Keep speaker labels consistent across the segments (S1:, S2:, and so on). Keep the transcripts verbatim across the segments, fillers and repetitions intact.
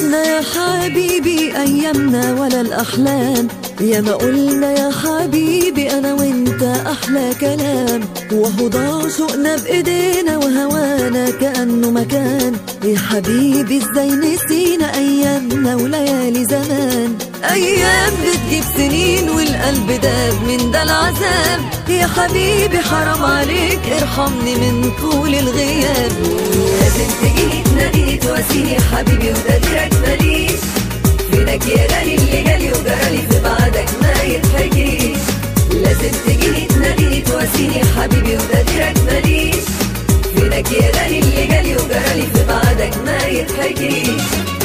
S1: قلنا يا حبيبي أيامنا ولا الأحلام، يا ما قلنا يا حبيبي أنا وإنت أحلى كلام، وهو ضاع شوقنا بإيدينا وهوانا كأنه مكان. يا حبيبي إزاي نسينا أيامنا وليالي زمان، أيام بتجيب سنين والقلب داب من ده العذاب. يا حبيبي حرام عليك ارحمني من طول الغياب.
S2: لازم تجيني تناديني تواسيني يا حبيبي وتقديرك ماليش، فينك يا غالي اللي جالي وجرالي في بعدك ما يتحكيش. لازم تجيني تناديني تواسيني يا حبيبي وتقديرك ماليش، فينك يا غالي اللي جالي وجرالي في بعدك ما يتحكيش.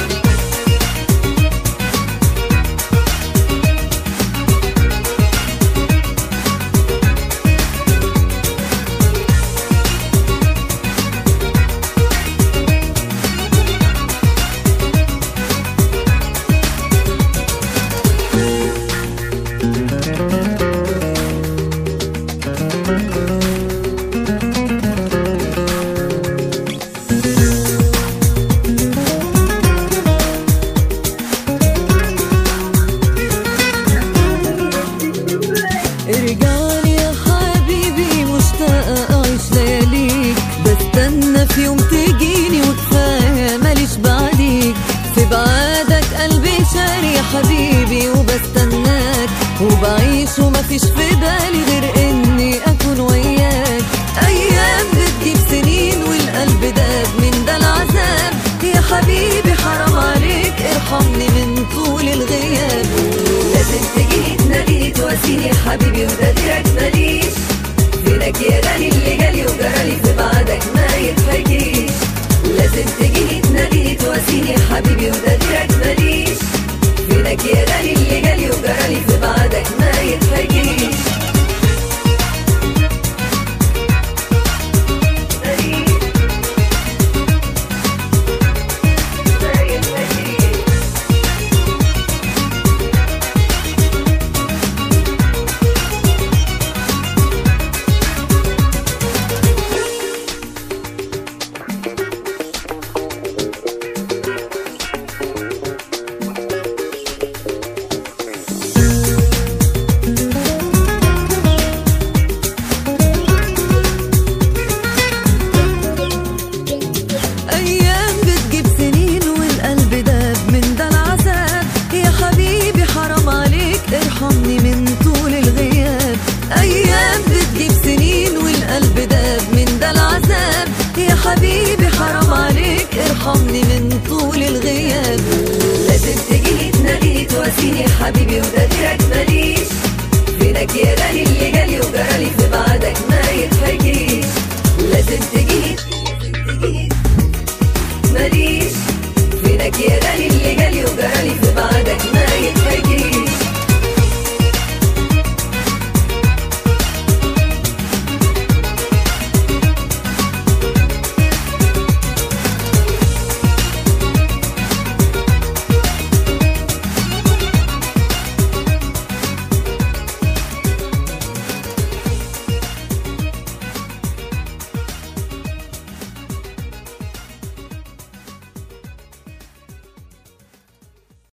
S1: ارجعلي يا حبيبي مشتاقة أعيش لياليك، بستنى في يوم تجيني وكفاية ماليش بعديك. في بعادك قلبي شاري يا حبيبي وبستناك، وبعيش ومفيش في بالي غير إني أكون وياك. أيام بتجيب سنين والقلب داب من ده العذاب. يا حبيبي حرام عليك ارحمني من طول الغياب.
S2: لازم تجيني تناديني تواسيني يا حبيبي وتقديرك ماليش، فينك يا غالي اللي جالي وجرالي في بعدك ما يتحكيش. لازم تجيني تناديني تواسيني يا حبيبي وتقديرك ماليش، فينك يا غالي اللي جالي وجرالي في بعدك ما يتحكيش.
S1: أيام بتجيب سنين والقلب داب من ده العذاب. يا حبيبي حرام عليك ارحمني من طول الغياب. أيام بتجيب سنين والقلب داب من ده العذاب. يا حبيبي حرام عليك ارحمني من طول الغياب.
S2: لازم تجيني تناديني تواسيني يا حبيبي وتقديرك ماليش، فينك يا غالي